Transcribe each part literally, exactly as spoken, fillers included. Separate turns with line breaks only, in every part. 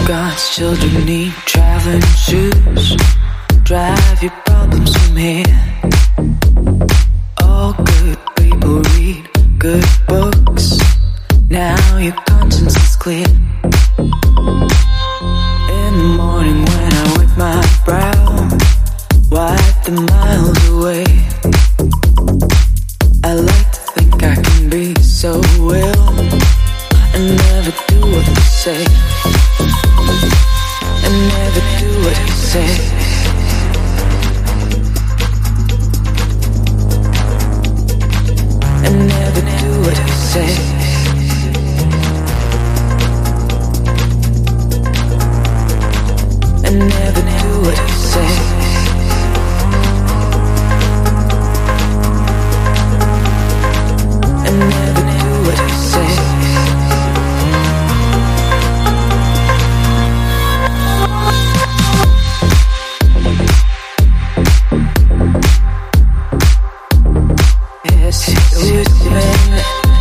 God's children need traveling shoes. Drive your problems from here. All good people read good books. Now your conscience is clear. In the morning when I wipe my brow, wipe the miles away. I like to think I can be so ill and never do what you say. And never do what you say. And never do what you say. And never do what you say. And never do what you say. Yes, it's been.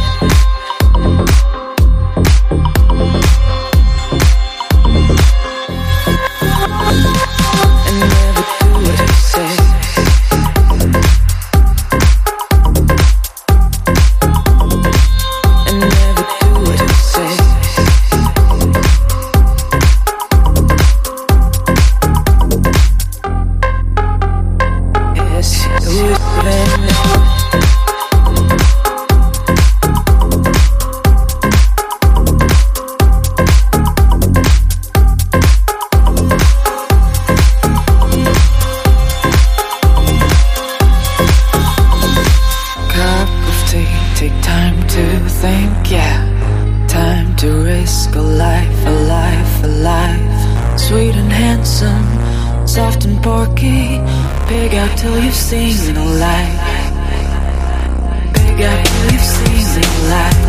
And never do what you say. And never do what you say. Yes, it's been. Take time to think, yeah. Time to risk a life, a life, a life. Sweet and handsome, soft and porky. Pig out till you've seen a life. Pig out till you've seen a life.